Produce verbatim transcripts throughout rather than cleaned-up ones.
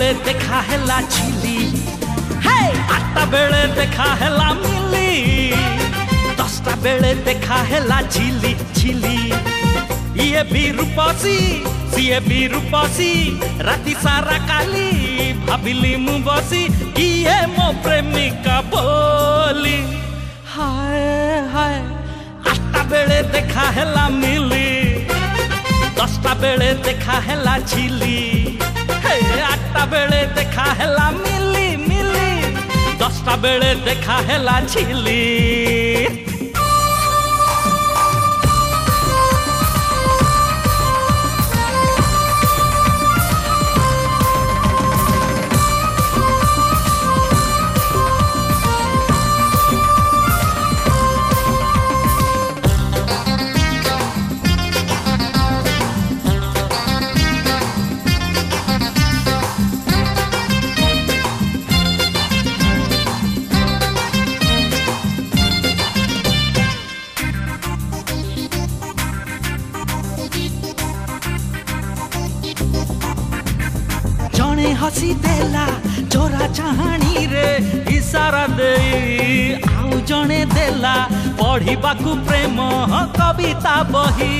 बेले देखा हैला झिली, हे आठटा बेले देखा हैला मिली, दसटा बेले देखा हैला झिली झिली। ये भी रूपसी सीए भी रूपसी, राति सारा काली भाविली मु बसी, किए मो प्रेमिका बोली। हाय हाय आठटा बेले देखा हैला मिली, दसटा बेले देखा हैला झिली, हे आठटा बेले देखा हैला मिली मिली, दसटा बेले देखा हैला झिली। जने हसी देला चोरा चाहाणी रे इशारा दे, आउ जने देला पढ़िबाकू प्रेम कविता बही।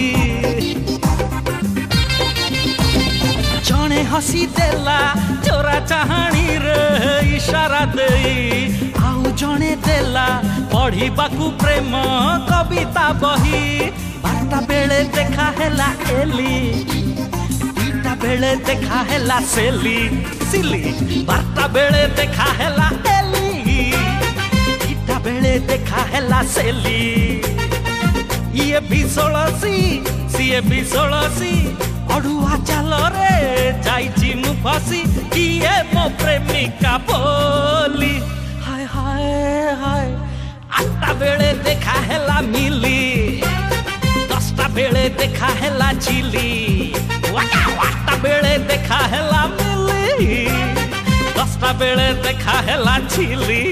जने हसी देला चोरा चाहाणी रे इशारा दे, आउ जने देला पढ़िबाकू प्रेम कविता बही। बारटा बेले देखा हैला एली, बेले देखा हैला सेली सिली, बारटा बेले देखा हैला एली, तीटा बेले देखा हैला सेली। ये भी सोलसी सीए भी सोलसी, अड़ुआ चाल रे जाइची मु फसी, किए मो प्रेमिका बोली। हाय हाय हाय आठटा बेले देखा हैला मिली, दसटा बेले देखा हैला झिली, आठटा बेले देखा हैला मिली, दसटा बेले देखा हैला झिली।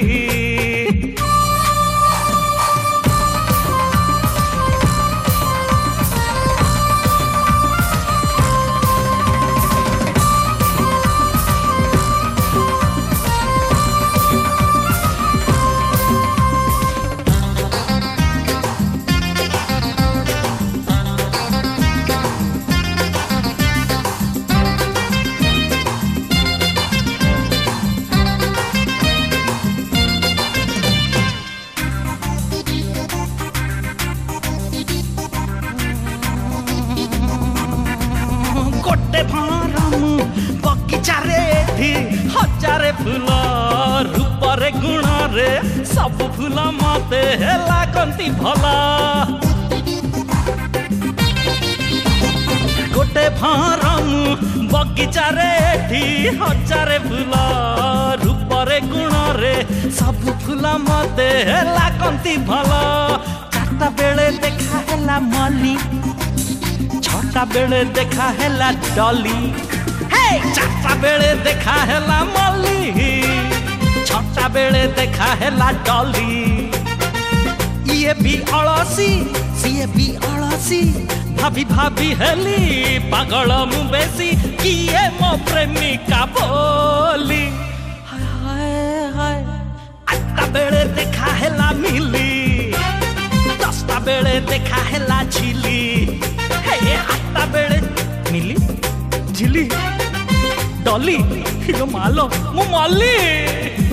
गोटे भरम बगीचा रे एठी हजारे फूल, रूपरे गुणरे सब फूल मते लागंती भला। गोटे भरम बगीचा रे एठी हजारे फूल, रूपरे गुणरे सब फूल मते लागंती भला। चारटा बेले देखा हैला मली, छटा बेले देखा हैला डॉली, हे चारटा बेले देखा हैला मली, छटा बेले देखा हैला डॉली। ये भी अलसी सीए भी अलसी, भाभी भाभी हेली पागल मु बेसी, किए मो प्रेमिका बोली। हाय हाय हाय आठटा बेले देखा हैला मिली, दसटा बेले देखा हैला झिली, आठटा बेले मिली झिली डॉली, यो मालो मु मल्ली।